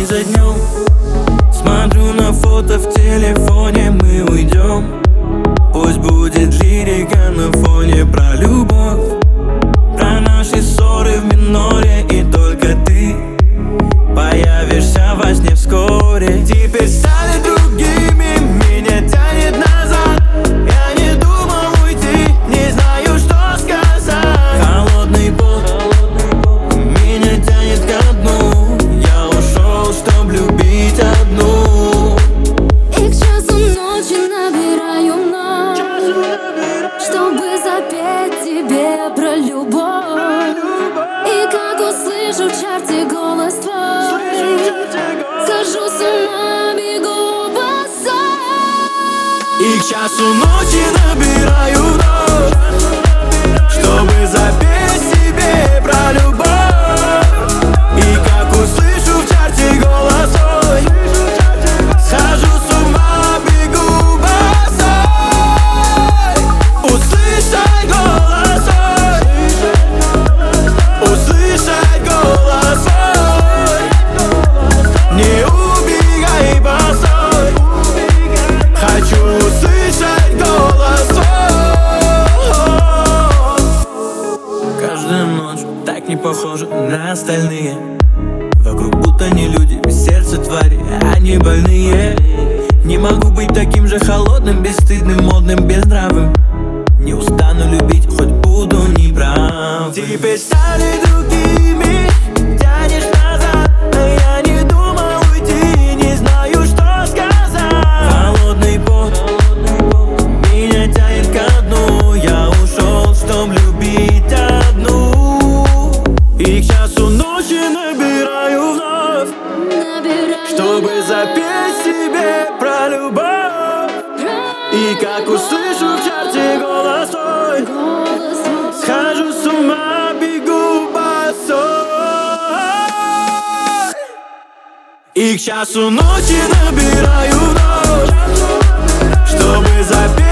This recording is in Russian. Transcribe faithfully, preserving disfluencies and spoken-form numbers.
за днем смотрю на фото в телефоне, мы уйдем. Пусть будет лирика на фоне про любовь, про наши ссоры в миноре, и только ты появишься во сне вскоре. Теперь стали другими, меня тянет назад. Я не думал уйти, не знаю, что сказать. Холодный пот меня тянет ко дну. Я ушел, чтоб любить одну. И к часу ночи набираю вновь, чтобы запеть тебе про любовь. И как услышу в чарте голос твой, схожу с ума, бегу босой. И к часу ночи набираю вновь, чтобы запеть себе про любовь. И как услышу в чарте голос твой, схожу с ума, бегу босой. Услышать голос твой, услышать голос твой. Не убегай босой, хочу услышать голос твой. Каждая ночь так не похожа на остальные. Вокруг будто не люди, без сердца твари, они больные. Не могу быть таким же холодным, бесстыдным, модным, безнравым. Не устану любить, хоть буду неправ. Теперь стали другими, тянешь назад. А я не думал уйти, не знаю, что сказать. Холодный пот меня тянет ко дну. Я ушел, чтоб любить одну. И к часу ночи набираю вновь, Набираю чтобы вновь, запеть себе про любовь. И как услышу в чарте голос твой, голос твой. схожу с ума, бегу босой. И к часу ночи набираю вновь, чтобы запеть